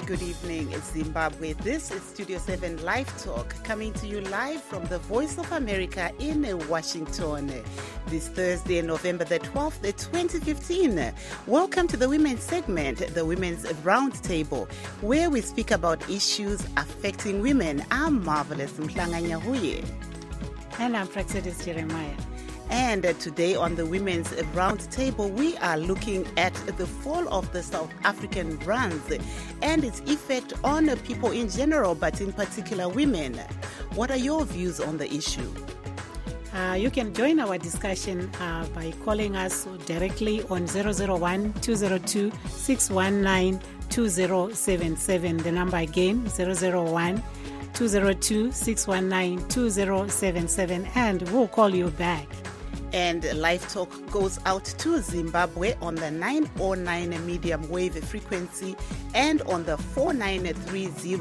good evening, Zimbabwe. This is Studio 7 Live Talk, coming to you live from the Voice of America in Washington. This Thursday, November the 12th, 2015. Welcome to the Women's segment, the Women's Roundtable, where we speak about issues affecting women. I'm Marvelous Mhlanga Nyahuye. And I'm Praxedis Jeremiah. And today on the Women's Roundtable, we are looking at the fall of the South African rands and its effect on people in general, but in particular women. What are your views on the issue? You can join our discussion by calling us directly on 001-202-619-2077. The number again, 001-202-619-2077, and we'll call you back. And Live Talk goes out to Zimbabwe on the 909 medium wave frequency and on the 4930,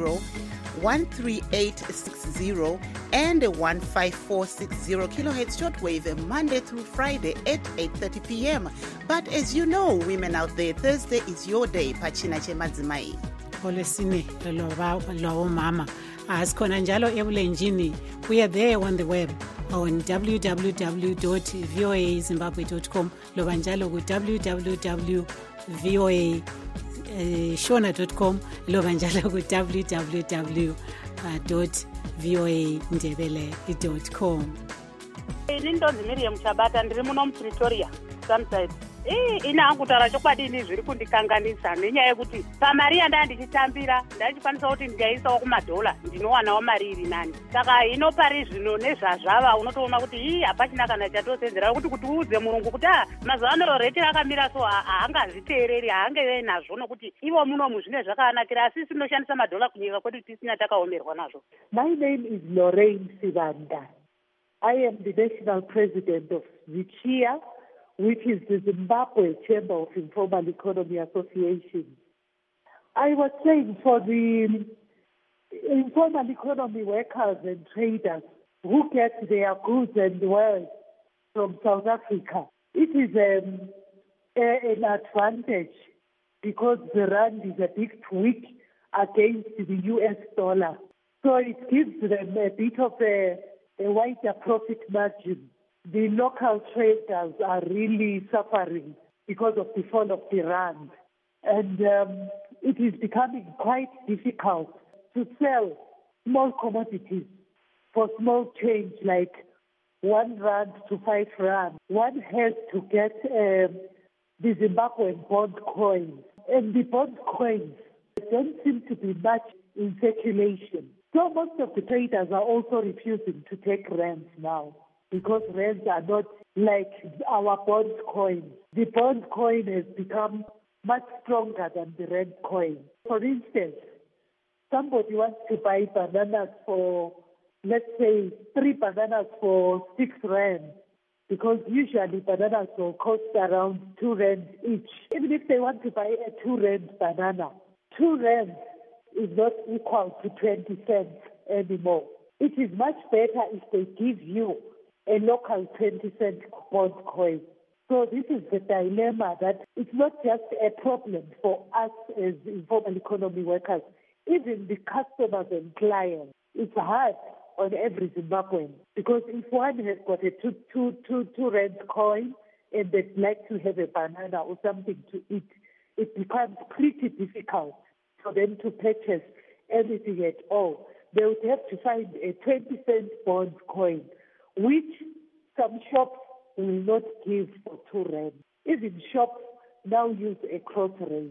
13860 and 15460 kilohertz shortwave Monday through Friday at 8:30 p.m. But as you know, women out there, Thursday is your day. Pachina chemadzimai. Olesine lo mama. Asikhona njalo ebulenjini. We are there on the web on www.voazimbabwe.com loba njalo ku www.voashona.com loba njalo ku www.voandebele.com. Ndinonzi Miriam Chabata, ndiri muno muPretoria Sunside. Ina angutaura chokwadi zviri kundikanganisa nenyaya yekuti pamari yanda ndichitambira ndachikwanisa kuti ndingaisawo kumadhola ndinowanawo mari iri nani. Saka ino pari zvino nezvazvava unotoona kuti hapachina kana chatosenzera kuti uudze murungu kuti mazuva ano reti rakamira so haangazviteereri haangeve nazvo nokuti ivo munomu zvine zvakanakira asi tinoshandisa madhola kunyika kwedu tisina takaomerwa nazvo. My name is Lorraine Sivanda. I am the national president of ZICHIA, which is the Zimbabwe Chamber of Informal Economy Association. I was saying for the informal economy workers and traders who get their goods and wealth from South Africa, it is an advantage because the rand is a bit weak against the US dollar. So it gives them a bit of a wider profit margin. The local traders are really suffering because of the fall of the rand. And it is becoming quite difficult to sell small commodities for small change like 1 rand to 5 rand. One has to get the Zimbabwean bond coins. And the bond coins don't seem to be much in circulation. So most of the traders are also refusing to take rands now, because rands are not like our bond coin. The bond coin has become much stronger than the rand coin. For instance, somebody wants to buy bananas for, let's say, 3 bananas for 6 rand, because usually bananas will cost around 2 rand each. Even if they want to buy a 2 rand banana, 2 rand is not equal to 20 cents anymore. It is much better if they give you a local 20-cent bond coin. So this is the dilemma, that it's not just a problem for us as informal economy workers. Even the customers and clients, it's hard on every Zimbabwean, because if one has got a 2 rand coin and they'd like to have a banana or something to eat, it becomes pretty difficult for them to purchase anything at all. They would have to find a 20-cent bond coin, which some shops will not give for 2 rand. Even shops now use a cross rate.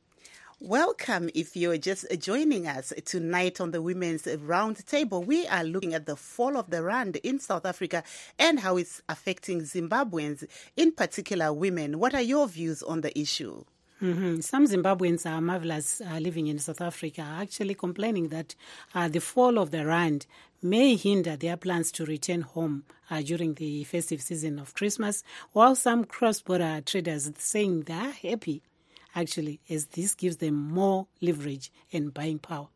Welcome if you're just joining us tonight on the Women's Roundtable. We are looking at the fall of the rand in South Africa and how it's affecting Zimbabweans, in particular women. What are your views on the issue? Some Zimbabweans are marvelous living in South Africa are actually complaining that the fall of the rand may hinder their plans to return home during the festive season of Christmas, while some cross-border traders are saying they're happy, actually, as this gives them more leverage and buying power.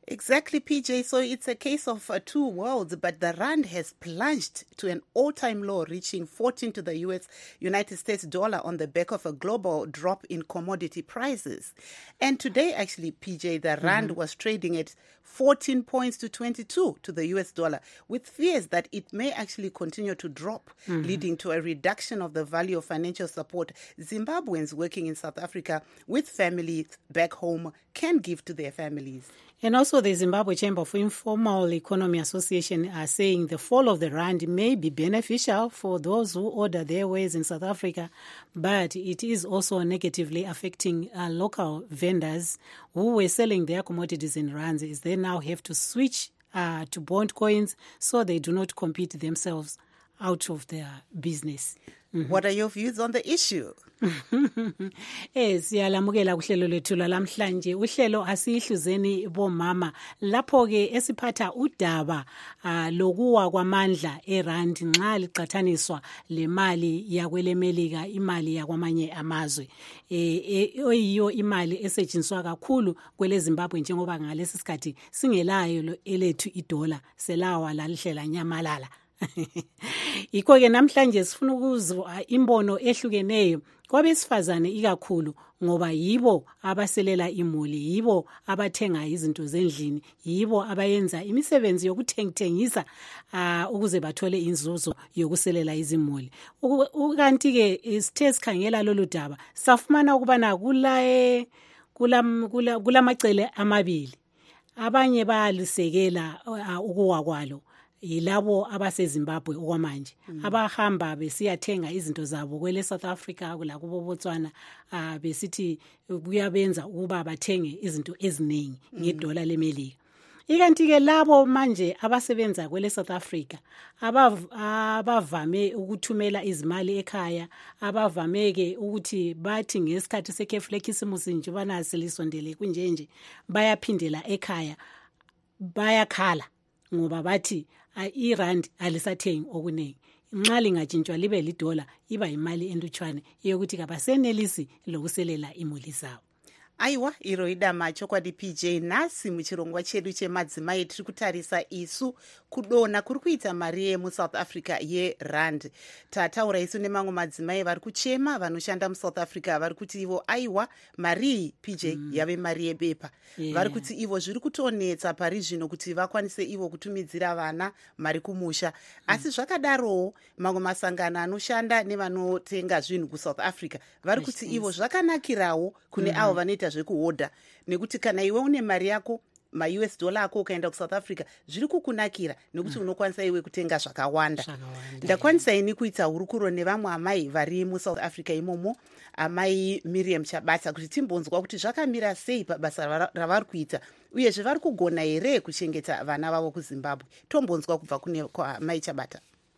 Exactly, PJ. So it's a case of two worlds, but the rand has plunged to an all-time low, reaching 14 to the United States dollar on the back of a global drop in commodity prices. And today, actually, PJ, the rand was trading at 14 points to 22 to the US dollar, with fears that it may actually continue to drop, leading to a reduction of the value of financial support Zimbabweans working in South Africa with families back home can give to their families. And also the Zimbabwe Chamber of Informal Economy Association are saying the fall of the rand may be beneficial for those who order their wares in South Africa, but it is also negatively affecting local vendors who were selling their commodities in rands, as they now have to switch to bond coins so they do not compete themselves out of their business. What are your views on the issue? Siyalamukela kuhlelo lethu lamhlanje. Uhlelo asihluzeni bomama lapho ke esiphatha udaba lokuwa kwamandla erand nxa liqathaniswa lemali yakwelemelika, imali yakwamanye amazwe. Oyiyo imali esetshenziswa kakhulu kwele Zimbabwe njengoba ngalesi sikhathi singelayo elethu idola, selawa lalihlela nyamalala. Yikho ke namhlanje sifuna ukuzwa imbono ehlukeneyo kwabesifazane ikakhulu, ngoba yibo abaselela imuli, yibo abathenga izinto zendlini, yibo abayenza imisebenzi yokuthengisa ukuze bathole inzuzo yokuselela izimuli. Ukanti ke sithe sikhangela lolu daba safumana ukubana kulamacele amabili. Abanye bayalisekela ukuwa kwalo, yilabo abaseZimbabwe okwamanje abahamba besiyathenga izinto zabo kwele South Africa lakubo Botswana, besithi kuyabenza ukuba bathenge izinto eziningi ngedola lemelika. Ikanti ke labo manje abasebenza kwele South Africa abavame ukuthumela izimali ekhaya, abavame ke ukuthi bathi ngesikhathi sekhefu lekhisimusi nje bana selisondele kunjenje bayaphindela ekhaya, bayakhala ngoba bathi irand alisathengi okuningi. Nxa lingatshintshwa libe lidola iba imali entutshwane yokuthi kabasenelisi lokuselela imuli zabo. Aiwa, iro idama chokwadi PJ. Nasi muchirongwa chedu chemadzimai tiri kutarisa isu kudona kuri kuita mari yemuSouth Africa yerand. Tataura isu nemamwe madzimai vari kuchema vanoshanda muSouth Africa vari kuti ivo aiwa mari PJ yave mari yebepa. Vari kuti ivo zviri kutonetsa pari zvino kuti vakwanise ivo kutumidzira vana mari kumusha. Asi zvakadarowo mamwe masangano anoshanda nevanotenga zvinhu kuSouth Africa vari kuti ivo zvakanakirawo kune avo vanoita zvekuhodha, nekuti kana iwe une mari yako ma-US dollar ako ukaenda kuSouth Africa zviri kukunakira nekuti unokwanisa iwe kutenga zvakawanda. Ndakwanisa ini kuita hurukuro nevamwe amai vari muSouth Africa imomo, amai Miriam Chabata, kuti timbonzwa kuti zvakamira sei pabasa ravari kuita uyezve vari kugona here kuchengeta vana vavo kuZimbabwe. Tombonzwa kubva kwa Mai Chabata.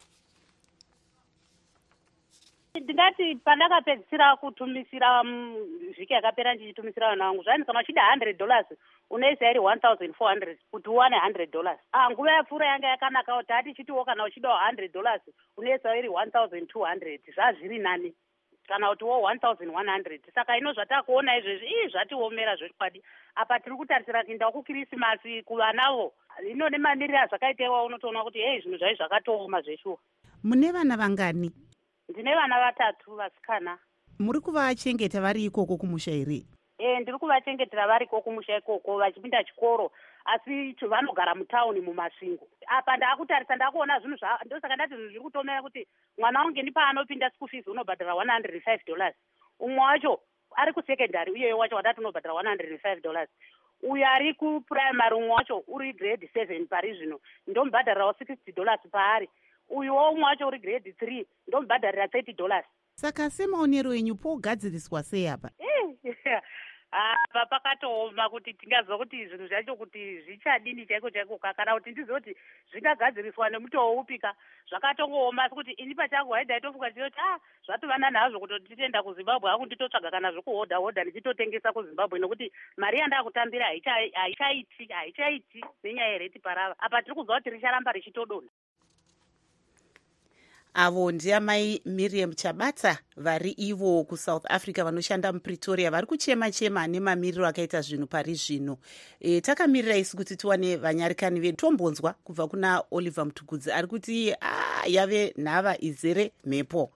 Ndingati pandakapedzisira kutumisira vhiki yakapera ndichitumisira vana vangu zvani kana uchida $100 unoisa iri $1,400 kuti uwane $100. Nguva yapfuura yanga yakanaka kuti tichitiwo kana uchidawo $100 unoisa iri $1,200 zvazviri nani, kana kutiwo $1,100. Saka ino zvatakuona izvezvi zvatiomera zvekwadi. Apa tiri kutarisira kuenda kuKrisimasi kuvanavo. Ino nemamiriro azvakaitewa unotoona kuti zvinhu zvai zvakatooma zveshuwa. Mune vana vangani? Ndine vana 3 vasikana. Muri kuvachengeta vari ikoko kumusha here? Ndiri kuvachengetera vari ikoko kumusha ikoko vachipinda chikoro, asi vanogara mutauni mumasvingo. Apa ndakutarisa ndakuona zvinhu ndosaka ndati zvinhu zviri kutomera kuti mwana wangu ndipaanopinda school fees unobhadhara $105. Umwe wacho ari kusekendari uye wacho wadati unobhadhara $105. Uyu ari kuprimary umwe wacho uri grade 7 pari zvino ndomubhadharirawo $60 paari. Uyu umwe wacho uri grade 3 ndomubhadharira $30. Saka semaonero enyu pogadziriswa sei apa? Apa pakatooma kuti tingazwa kuti zvinhu zvacho kuti zvichadini chaiko chaiko, kana kuti ndizive kuti zvingagadziriswa nemutoo upika. Zvakatongooma asi kuti ini pachangu haidzaitofunga kuti zvatovanana nazvo kuti tichienda kuZimbabwe hangu nditotsvaga kana zvokuhodha ndichitotengesa kuZimbabwe, nekuti mari yandakutambira haichaiti nenyaya yereti parava. Apa tiri kuziva kuti richaramba richitodonha. avo ndiamai Miriam Chabata vari ivo kuSouth Africa vanoshanda muPretoria vari kuchema-chema nemamiriro akaita zvinhu pari zvino. Takamirira isi kuti tiwane vanyarikani vedu. Tombonzwa kubva kuna Oliver Mtukudzi ari kuti yave nhava izere mhepo.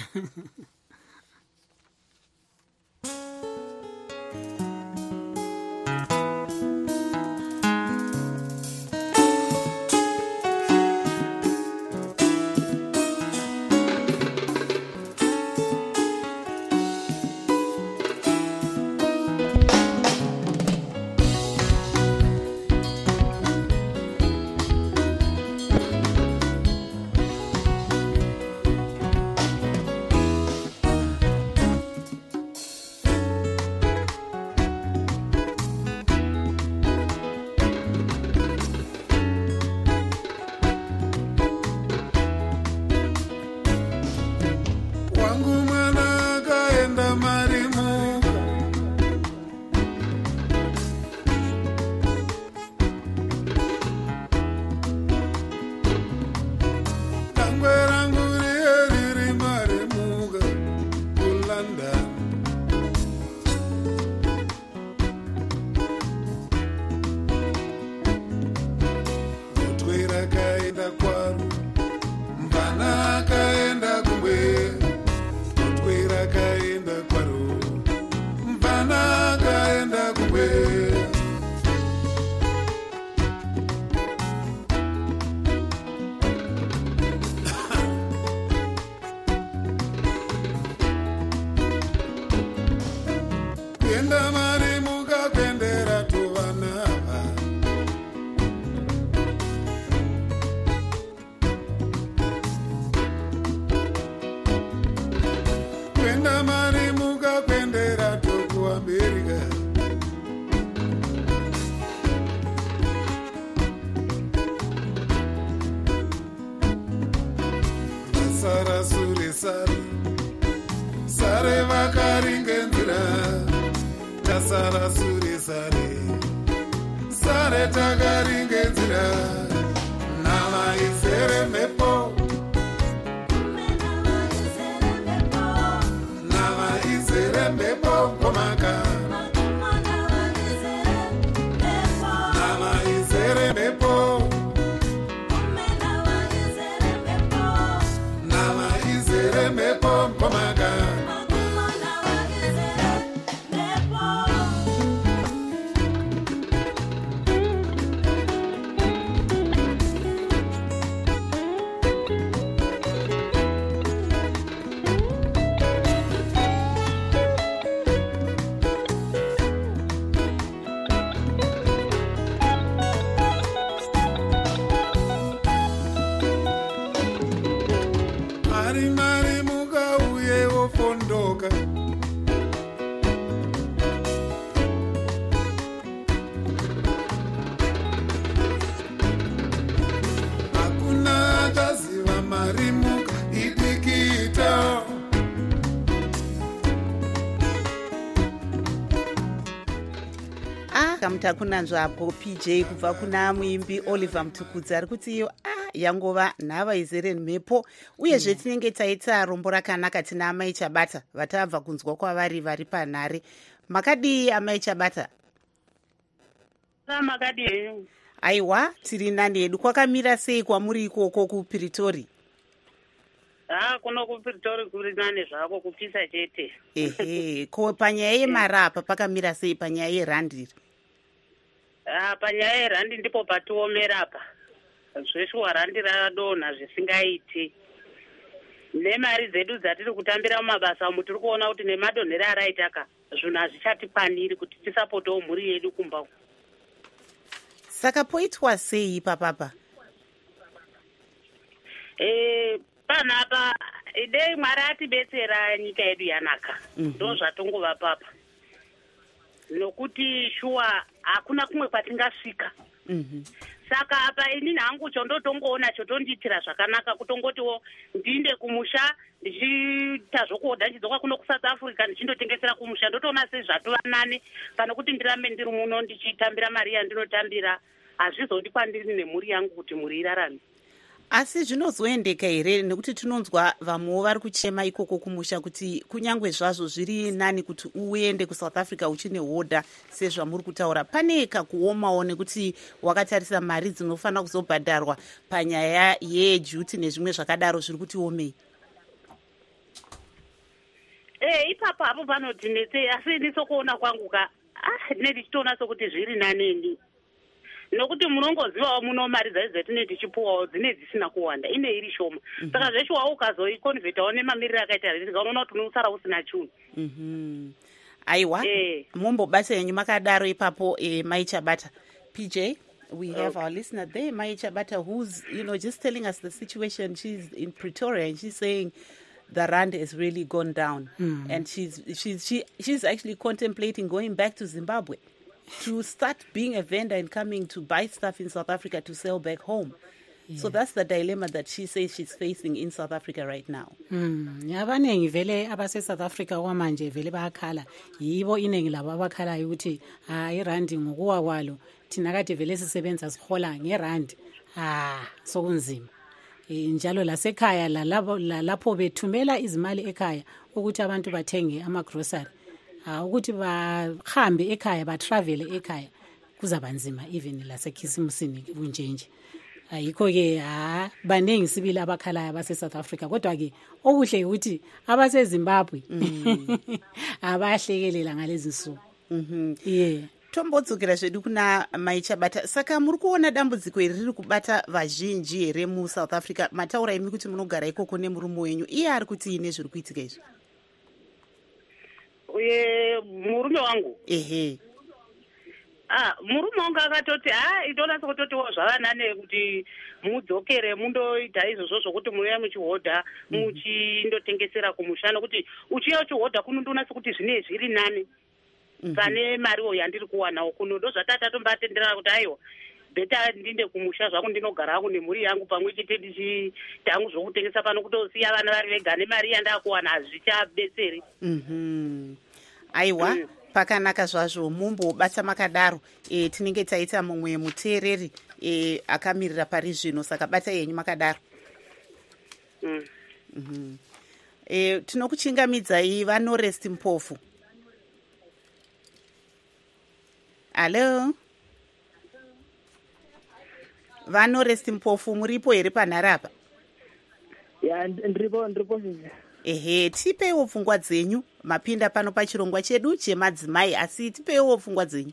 Takunanzvapo PJ kubva kuna muimbi Oliver Mtukudzi ari kuti iyo yangova nhava izere mhepo uyezve tinenge taita rombo rakanaka tina amai Chabata vatabva kunzwa kwavari vari panhare. Makadii amai Chabata? Makadii? Aiwa, tiri nani hedu. Kwakamira sei kwamuri ikoko kuPretoria? Kuno kuPretoria kuri nane zvako kupisa chete. Ko panyaya yemarapa pakamira sei panyaya yerandi? Panyaya yerandi ndipo patiomera apa. Zveshuwa randi radonha zvisingaiti. Nemari dzedu dzatiri kutambira mumabasa umu tiri kuona kuti nemadonhero araitaka zvinhu hazvichatipaniri kuti tisapotewo mhuri yedu kumba. Saka poitwa sei papapa? Panapa idei Mwari atibetsera nyika yedu yanaka. Ndo zvatongova papa. Nokuti shuwa hakuna kumwe kwatingasvika. Saka apa inini hangu chondotongoona chotondiitira zvakanaka kutongotiwo ndinde kumusha ndichiita zvokuodha ndidzoka kuno kuSouth Africa ndichindotengesera kumusha ndotoona sezvatova nani kana kuti ndirambe ndiri muno ndichitambira mari yandinotambira hazvizondipa ndiri nemhuri yangu kuti mhuri irarame. asi zvinozoendeka here? Nekuti tinonzwa vamwewo vari kuchema ikoko kumusha kuti kunyange zvazvo zviri nani kuti uende kuSouth Africa uchine hodha sezvamuri kutaura, pane kakuomawo nekuti wakatarisa mari dzinofanira kuzobhadharwa panyaya yejuti nezvimwe zvakadaro zviri kuti omei. Ipapo hapo panotinetse, asi ndisokuona kwangu ndichitoona sokuti zviri naneni. Nokuti munongozivawo muno mari dzatinenge tichipuwawo dzine dzisina kuwanda, ine iri shoma. Saka zveshuwa ukazoikonvhetawo nemamiriro akaita zvinhu unoona kuti unosara usina chinhu. Aiwa, mumbobasa yenyu makadaro ipapo Mai Chabata. PJ, we have our listener there, Mai Chabata, who's just telling us the situation. She's in Pretoria and she's saying the rand has really gone down, and she's actually contemplating going back to Zimbabwe to start being a vendor and coming to buy stuff in South Africa to sell back home. Yeah. So that's the dilemma that she says she's facing in South Africa right now. Abanengi vele abase South Africa kwamanje vele bayakhala. Yibo inengi labo abakhala ukuthi irandi ngokuwa kwalo thina kade vele sisebenza sihola ngerandi. Sokunzima. Njalo lasekhaya lapho bethumela izimali ekhaya ukuthi abantu bathenge ama-grocery, ukuthi bahambe ekhaya batravel ekhaya kuzaba nzima even lasekhisimusini kunjenje. Yikho-ke baningi sibili abakhalayo abase-South Africa, kodwa-ke okuhle ukuthi abaseZimbabwe abahlekelela ngalezi nsuku. Yeah. Tombodzokera zvedu kuna Mai Chabata. Saka muri kuona dambudziko iri riri kubata vazhinji here muSouth Africa? Mataura imi kuti munogara ikoko nemurume wenyu, iye ari kuti ine zviri kuitika izvi? Murume wangu murume wangu akatoti itonasa kutotiwo zvavanane kuti mudzokere mundoita izvozvo zvokuti munoya muchihodha muchindotengesera kumusha, nokuti uchiya uchihodha kuno ndonasa kuti zvine zviri nani pane mariwo yandiri kuwanawo kuno. Ndo zvatatatombatenderana kuti aiwa beta ndinde kumusha zvangu ndinogara hangu nemhuri yangu pamwe chete ndichitangu zvokutengesa pano kutosiya vana vari vega nemari yandakuwana hazvichabetseri. Aiwa, pakanaka zvazvo mumbobata makadaro. Tinenge taita mumwe muteereri akamirira pari zvino, saka bata yenyu makadaro. Tinokuchingamidzai vaNorest Mpofu. Hello, vaNorest Mpofu, muripo here panhara apa? Ndiripo. Tipeiwo pfungwa dzenyu. Mapinda pano pachirongwa chedu chemadzimai, asi tipeiwo pfungwa dzenyu.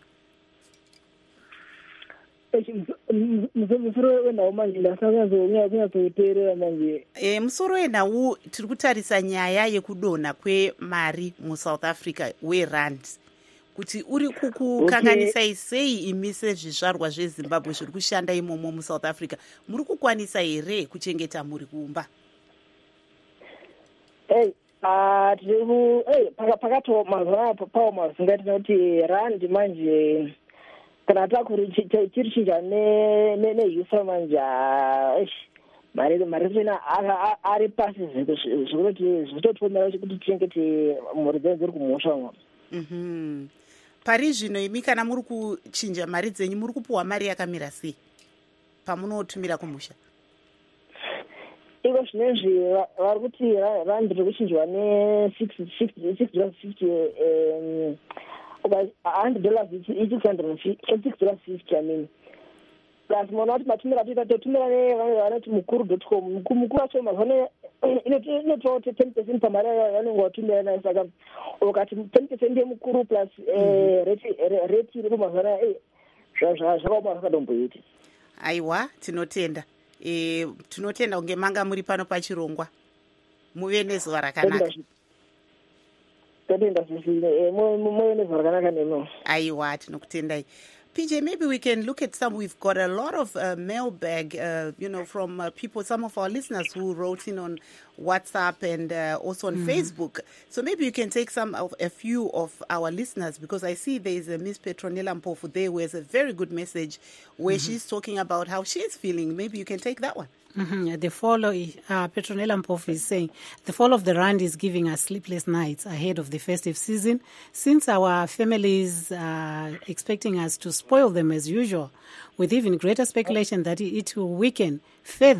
Musoro wenhau manje ndasakanyatsoteerera manje. Musoro wenhau tiri kutarisa nyaya yekudonha kwemari muSouth Africa werand, kuti uri kukukanganisai sei imi sezvizvarwa zveZimbabwe zviri kushanda imomo muSouth Africa? Muri kukwanisa here kuchengeta mhuri kumba? Pakati pawo mazinga tinoti randi manje kana takuri chiri chinja neUSA manje mari zvina ari pasi zvinototiomera kuti tichengete mhuri dzenyu dziri kumusha. Pari zvino imi kana muri kuchinja mari dzenyu muri kupuwa mari yakamira sei pamunotumira kumusha? Iko zvinezvi vari kuti randi riri kuchinjwa $6.50 $100 $6.50 I mean. Plus mona kuti matumira totumira nevanoti mukuru.com. Mukuru wacho mazone inotoa 10% pamari yanenge watumira nayo, saka ukati 10% yemukuru plus rate iripo mazana zvakaoma zvakadomboita. Aiwa, tinotenda. Tinotenda kunge manga muri pano pachirongwa. Muve nezuva rakanaka. Aiwa, tinokutendai. PJ, maybe we can look at some. We've got a lot of mailbag, from people, some of our listeners who wrote in on WhatsApp and also on Facebook. So maybe you can take a few of our listeners, because I see there is a Miss Petronella Mpofu there who has a very good message where she's talking about how she's feeling. Maybe you can take that one. The fall of Petronella Mpofu is saying the fall of the rand is giving us sleepless nights ahead of the festive season, since our families are expecting us to spoil them as usual, with even greater speculation that it will weaken further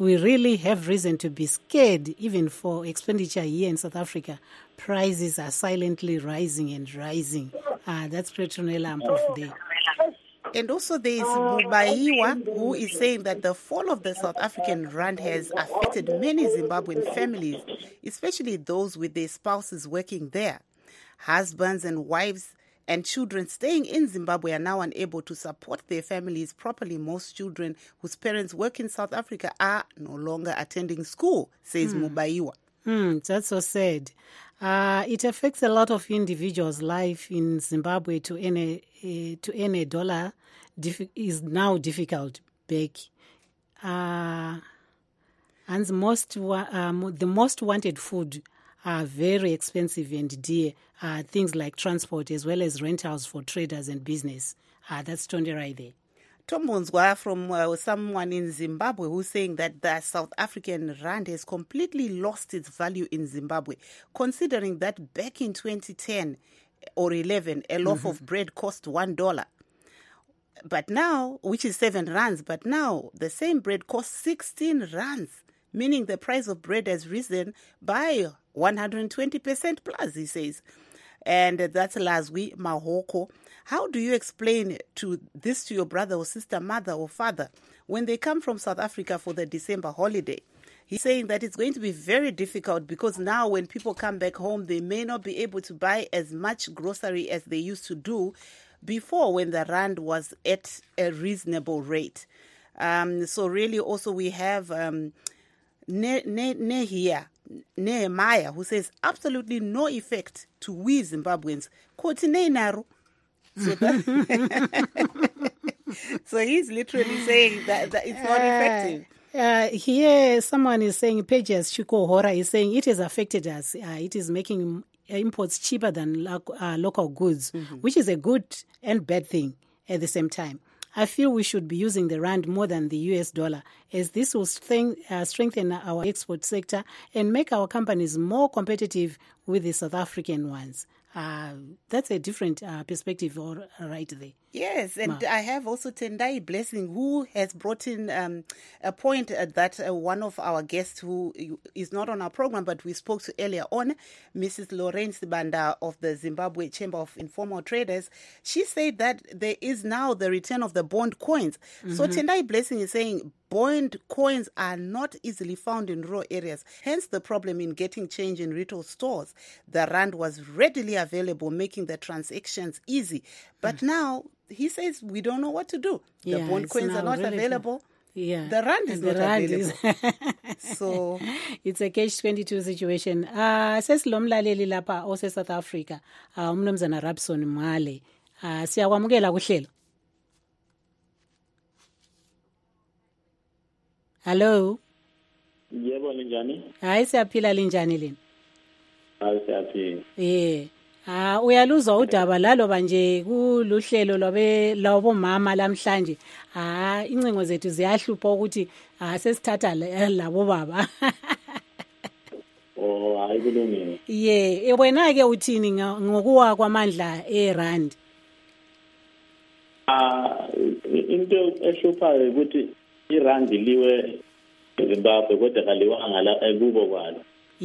we really have reason to be scared even for expenditure here in South Africa. Prices are silently rising and rising. That's Petronella Ampofu there. And also there is Mubaiwa, who is saying that the fall of the South African rand has affected many Zimbabwean families, especially those with their spouses working there. Husbands and wives and children staying in Zimbabwe are now unable to support their families properly. Most children whose parents work in South Africa are no longer attending school, says Mubaiwa. That's so sad. It affects a lot of individuals' life in Zimbabwe. To earn a dollar is now difficult back. And the most wanted food are very expensive and dear. Things like transport as well as rentals for traders and business. That's Tonde right there. Tombonzwa from someone in Zimbabwe who's saying that the South African rand has completely lost its value in Zimbabwe, considering that back in 2010 or 11, a loaf of bread cost $1. But now, which is 7 rands, but now the same bread costs 16 rands, meaning the price of bread has risen by 120% plus, he says. And that's Lazwi Mahoko. How do you explain this to your brother or sister, mother or father, when they come from South Africa for the December holiday? He's saying that it's going to be very difficult because now when people come back home, they may not be able to buy as much grocery as they used to do before when the rand was at a reasonable rate. So really also we have Nehemiah, who says absolutely no effect to we Zimbabweans. So he's literally saying that it's not effective. Here someone is saying, Pages Chuko Hora is saying it has affected us. It is making imports cheaper than local goods, which is a good and bad thing at the same time. I feel we should be using the rand more than the US dollar, as this will strengthen our export sector and make our companies more competitive with the South African ones. That's a different perspective right there. Yes, and I have also Tendai Blessing, who has brought in a point that one of our guests who is not on our program, but we spoke to earlier on, Mrs. Lorraine Sibanda of the Zimbabwe Chamber of Informal Traders. She said that there is now the return of the bond coins. So Tendai Blessing is saying bond coins are not easily found in rural areas, hence the problem in getting change in retail stores. The rand was readily available, making the transactions easy. But now, he says we don't know what to do. The bond coins are not really available. The rand is not available. So it's a catch-22 situation. Sesilomlaleli lapha ose South Africa, umnumzana Rabson Male. Siyakwamukela kuhlelo. Hello. Yebo linjani? Hayi siyaphila linjani lini? Hayi siyaphila. Uyaluzwa udaba laloba nje kuluhlelo lwabo mama lamhlanje. Incingo zethu ziyahlupha ukuthi sesithatha labo baba. Hayi kulungile. Wena ke uthini ngokuwa kwamandla eRand? Into ehluphayo ukuthi iRand liwe eZimbabwe kodwa kaliwanga la ekubo kwalo.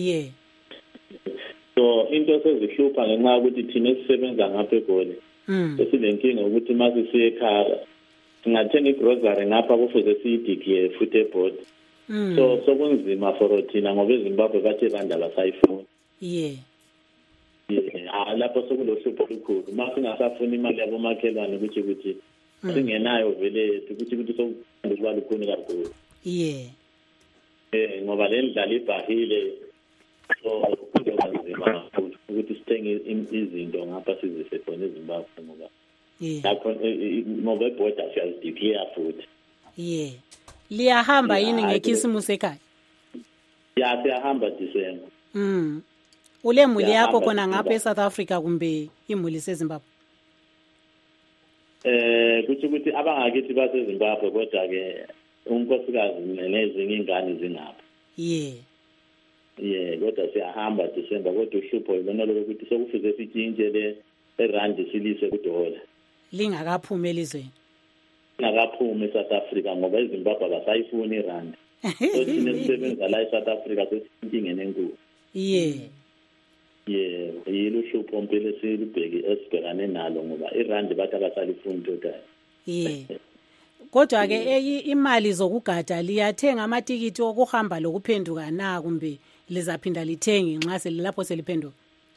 So into sezihlupha ngenxa yokuthi thina esisebenza ngapha eGoli sesilenkinga ukuthi mase siye ekhaya singathenga igrocery ngapha kufuze siyideclare futhi eboard. So sokunzima for thina ngoba eZimbabwe bathi rand abasayifuni. Lapho sekulohlupho olukhulu mase singasafuni imali yabomakhelwane ukuthi singenayo vele ukuthi sokuba lukhuni kakhulu. Ngoba le ndlala ibhahile so kuzoba nzima kakhulu ukuthi sithenge izinto ngapha sizise khona eZimbabwe ngoba lapho ngoba ibhoda siyazideclare futhi. Liyahamba yini ngekhisimusi ekhaya? Siyahamba December. Ule muli yakho khona ngapha eSouth Africa kumbe imuli seZimbabwe? Kuthi ukuthi abangakithi baseZimbabwe kodwa ke unkosikazi nezinye ingane zingapha. Kodwa siyahamba December kodwa uhlupho yibona lokuthi sokufuze sitshintshe le rand silise kudola. Lingakaphumi elizweni. Lingakaphumi eSouth Africa ngoba eZimbabwe abasayifuni irand. so thina sisebenza la eSouth Africa sesinkingeni enkulu. Yilo hlupho mpela esibhekane nalo ngoba irandi bathi abasalifuni total. Kodwa ke imali zokugada liyathenga amatikiti okuhamba lokuphenduka na kumbe lizaphinda lithengi nxa selapho seliphenduka?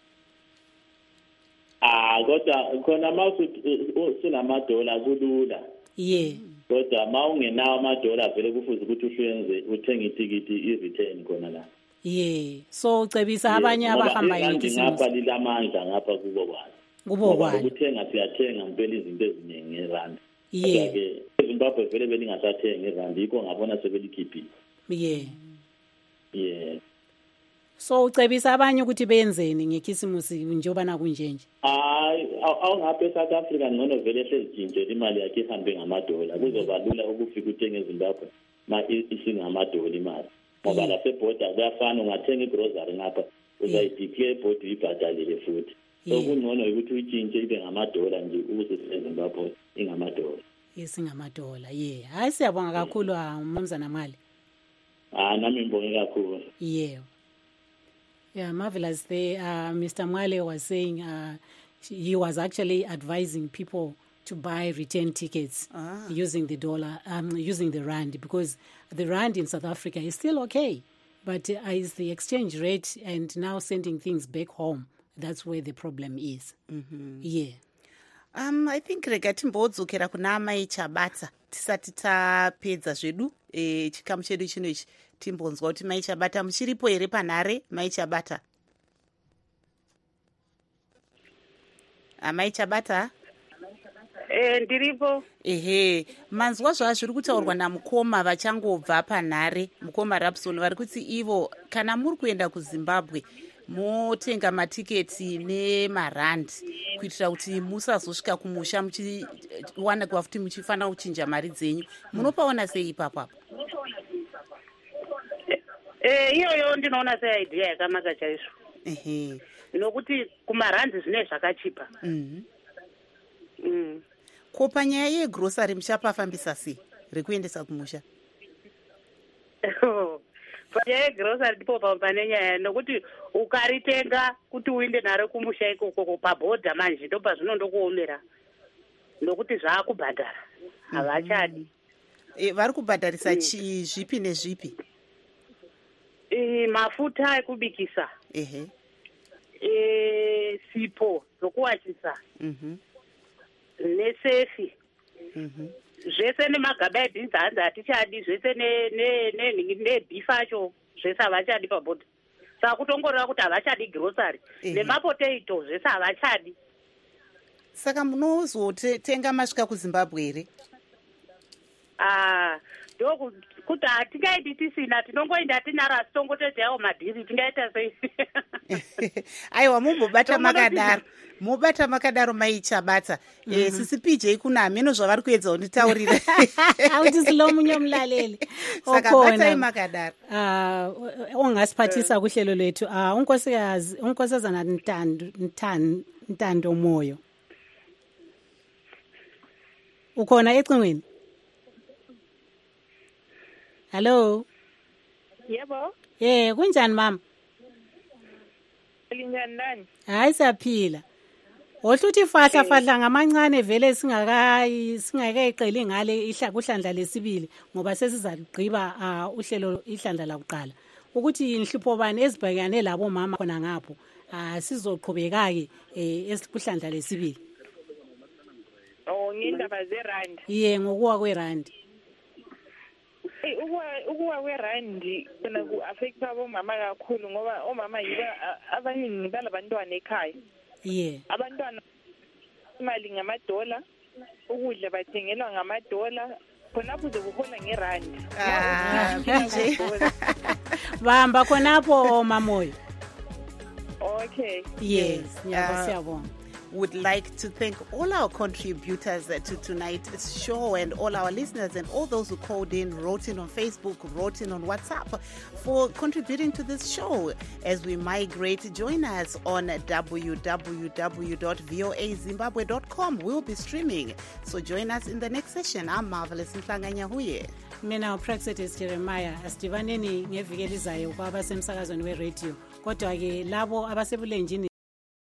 Kodwa khona sunamadola kulula. Kodwa mawungenawo amadola vele kufuze ukuthi uthenge itikiti i-return khona la. So ucebisa abanye abahamba ngapha lilamandla ngapha kubo kwazi. Ukuthenga siyathenga mpela izinto eziningi ngerandi. Ke eZimbabwe vele belingasathenga irandi yikho ngabona sebelikhiphile. So ucebisa abanye ukuthi benzeni ngekhisimusi njengoba nakunjenje? Awungapha eSouth Africa ngcono vele sezijinje imali yakhe ihambe ngamadola kuzoba lula ukufika uthenga eZimbabwe ma isingamadola imali. Ngoba lasebhoda kuyafana ungathenga igrocery ngapha uzayideclare ibhodi uyibhadalile futhi. So kungcono ukuthi uyitshintshe ibe ngamadola nje ukuze eZimbabwe ingamadola. Isingamadola. Hayi siyabonga kakhulu uMnumzana Mali. Nami ngibonge kakhulu. Yeah, marvelous. Mr. Mwale was saying he was actually advising people to buy return tickets using the dollar, using the rand, because the rand in South Africa is still okay, but is the exchange rate and now sending things back home. That's where the problem is. I think rega timbodzokera kuna Mai Chabata tisati tapedza zvedu chikamu chedu chinoichi timbonzwa kuti Mai Chabata muchiripo here panhare. Mai Chabata, Mai Chabata? Ndiripo. Manzwa zviri kutaurwa namukoma vachangobva panhare, mukoma Rapson, vari kuti ivo kana muri kuenda kuZimbabwe motenga matiketi nemarandi kuitira kuti musazosvika kumusha muchiwana kuti muchifanira kuchinja mari dzenyu. Munopaona sei ipapo? Iyoyo ndinoona seidea yakanaka chaizvo. Nokuti kumarandi zvine zvakachipa. Ko panyaya yegrosari muchapafambisa sei rekuendesa kumusha? Panyaya yegrosari ndipo pane nyaya, nokuti ukaritenga kuti uinde naro kumusha ikoko pabhodha manje ndo pazvinondokuomera, nokuti zvaakubhadhara havachadi. Vari kubhadharisa zvipi nezvipi? Mafuta ekubikisa, sipo zokuwachisa, nesefi, zvese nemagaba ebhinzi hanzi hatichadi, zvese nebhifu acho zvese havachadi pabhodha. Saka kutongoreva kuti havachadi grosari, nemapotato zvese havachadi. Saka munozotenga masvika kuZimbabwe here? Kuti hatingaiti tisina, tinongoenda tinara tongototi yawo madhiri tingaita sei? Aiwa, mubata makadaro Mai Chabata. Sisi PJ kuna ameno zvavari kuedza kunditaurira. Auti slow munyo mlaleli. Saka batai makadaro. Ongasiphathisa kuhlelo lethu. Unkosazana Ntando Moyo. Ukhona ecingweni? Hello. Yebo. Kunjani mama? Linjani nani? Hayi siyaphila. Ohluthi fahla ngamancane vele singakayiqeli ngale kuhlandla lesibili ngoba sesizagqiba uhlelo ihlandla la kuqala. Ukuthi inhlupho bani ezibhekane labo mama khona ngapho sizoqhubeka ke kuhlandla lesibili. Ngindaba zerand. Ngokuwa kwerand. Ukuwa kwerandi kona ku-affect abomama kakhulu ngoba omama yibo abaningi balabantwana ekhaya. Abantwana imali ngamadola, ukudla bathengelwa ngamadola, khonapho uzokuhola ngerandi. Bahamba khonapho mamoyo. Okay. Yes, siyabonga. Would like to thank all our contributors to tonight's show and all our listeners and all those who called in, wrote in on Facebook, wrote in on WhatsApp for contributing to this show. As we migrate, join us on www.voazimbabwe.com. We'll be streaming. So join us in the next session. I'm Marvelous Mhlanga-Nyahuye. Mina uPraxedis Jeremiah. Asidivaneni ngeviki elizayo kwabasemsakazweni weRadio. Kodwa ke labo abasebulenjini